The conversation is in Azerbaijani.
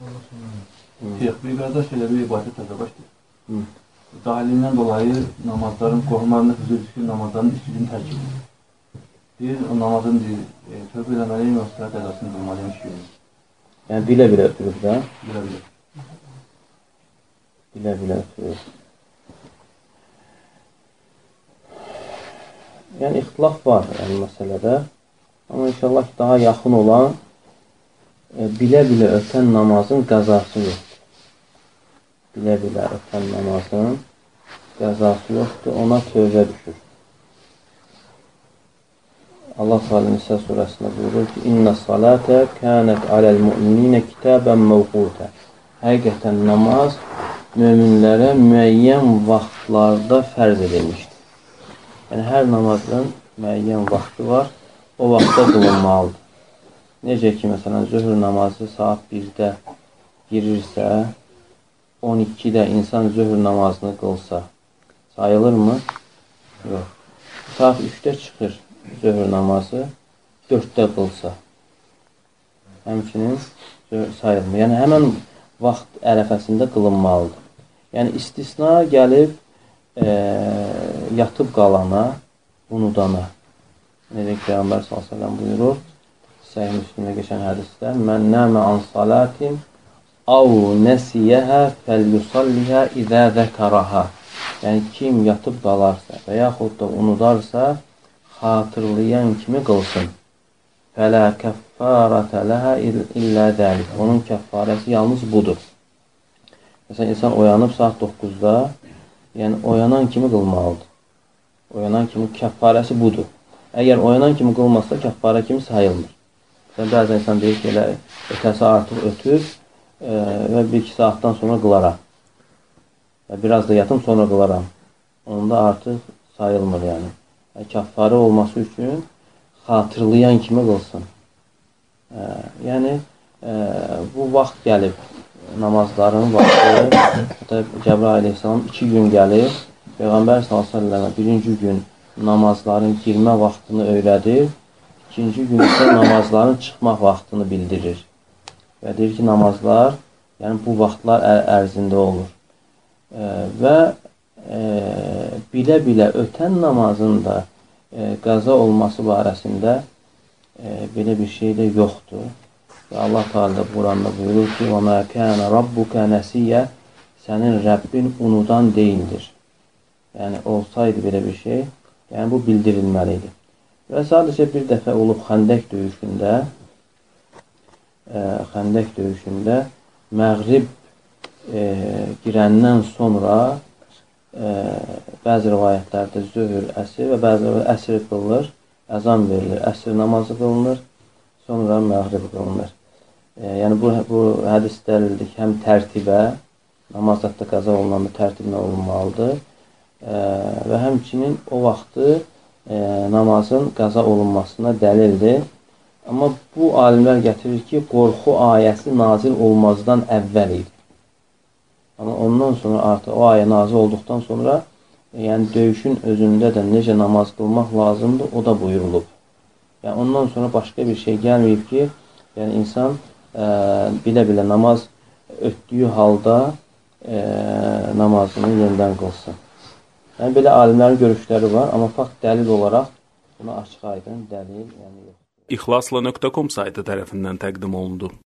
Bir qardaş elə bir ibadət təzə başlayır. Cahilindən dolayı namazların qohumlarında hüzur düşür, namazların 2 gün tərk edir. Deyir, o namazın tövbə eləməliyim, yoxsa qəzasını qılmalıyım 2 gün. Yəni, bilə-bilə ötürür da? Bilə-bilə. Bilə-bilə ötürür. Yəni, ixtilaf var məsələdə. Amma inşallah ki, daha yaxın olan bilə-bilə ötən namazın qəzası yoxdur. Bilə-bilə ötən namazın qəzası yoxdur, ona tövbə düşür. Allah Teala Nisa surəsində buyurur ki, İnna salate kânət aləl müminə kitəbən məvqutə. Həqiqətən namaz möminlərə müəyyən vaxtlarda fərz edilmişdir. Yəni, hər namazın müəyyən vaxtı var, o vaxtda qılınmalıdır. Necə ki, məsələn, zöhr namazı saat 1-də girirsə, 12-də insan zöhr namazını qılsa, sayılırmı? Yox. Saat 3-də çıxır zöhr namazı, 4-də qılsa, həmçinin sayılmır. Yəni, həmən vaxt ərəfəsində qılınmalıdır. Yəni, istisna gəlib yatıb qalana, unudana. Necə ki, Peyğəmbər s.ə.v buyurur, Səhih Müslimdə keçən hədisdə, Mən nəmə an salatin av nəsiyyəhə fəlyusallihə izə zəkərəhə. Yəni, kim yatıb qalarsa və yaxud da unudarsa, xatırlayan kimi qılsın. Fələ kəffərətə ləhə illə dəlik. Onun kəffarəsi yalnız budur. Məsələn, insan oyanıb saat 9-da, yəni oyanan kimi qılmalıdır. Oyanan kimi kəffarəsi budur. Əgər oyanan kimi qılmazsa, kəffarə kimi sayılmır. Bəzən insan deyir ki, ötəsi artıq ötür və 1-2 saatdan sonra qılaram. Və biraz da yatım, sonra qılaram. Onda artıq sayılmır, yəni. Kəffarə olması üçün xatırlayan kimi qılsın. Yəni, bu vaxt gəlib, namazların vaxtı, Cəbrail aleyhissalam 2 gün gəlib, Peyğəmbər s.ə.və birinci gün namazların girmə vaxtını öyrədir, ikinci gün isə namazların çıxmaq vaxtını bildirir. Və deyir ki, namazlar yəni bu vaxtlar ərzində olur. Və bilə-bilə ötən namazın da qəza olması barəsində belə bir şey də yoxdur. Və Allah Teala Quranda buyurur ki, وَمَا كَانَ رَبُّكَ نَسِيَّ Sənin Rəbbin unudan deyildir. Yəni, olsaydı belə bir şey, yəni bu bildirilməlidir. Və sadəcə bir dəfə olub Xəndək döyüşündə Məğrib girəndən sonra bəzi rivayətlərdə zöhr, əsr və bəzi əsr qılınır, əzan verilir, əsr namazı qılınır, sonra məğrib qılınır. Yəni, bu hədis dəlildir ki, həm tərtibə, namaz haqqda qəza olunanda tərtiblə olunmalıdır və həmçinin o vaxtı namazın qəza olunmasına dəlildir. Amma bu alimlər gətirir ki, qorxu ayəsi nazil olmazdan əvvəl idi. Amma ondan sonra artıq o ayə nazil olduqdan sonra yəni döyüşün özündə də necə namaz qılmaq lazımdır, o da buyurulub. Yəni ondan sonra başqa bir şey gəlməyib ki, yəni insan bilə-bilə namaz ötdüyü halda namazını yenidən qılsın. Yəni belə alimlərin görüşləri var, amma fakt dəlil olaraq buna açıq aydın dəlil yəni yox. İxlasla.com saytı tərəfindən təqdim olundu.